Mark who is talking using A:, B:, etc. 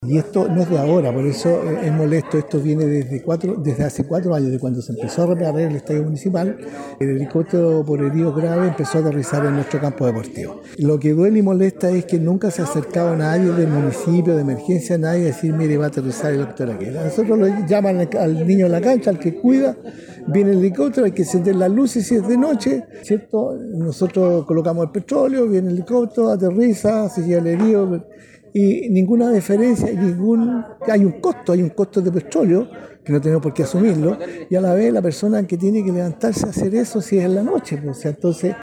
A: Y esto no es de ahora, por eso es molesto. Esto viene desde hace 4 años, de cuando se empezó a reparar el estadio municipal. El helicóptero por heridos graves empezó a aterrizar en nuestro campo deportivo. Lo que duele y molesta es que nunca se ha acercado nadie del municipio, de emergencia, nadie a decir, mire, va a aterrizar el helicóptero aquí. Nosotros lo llaman al niño en la cancha, al que cuida, viene el helicóptero, hay que encender las luces si es de noche, ¿cierto? Nosotros colocamos el petróleo, viene el helicóptero, aterriza, se lleva el herido. Y ninguna deferencia, hay un costo de petróleo que no tenemos por qué asumirlo, y a la vez la persona que tiene que levantarse a hacer eso si es en la noche, pues, o sea, entonces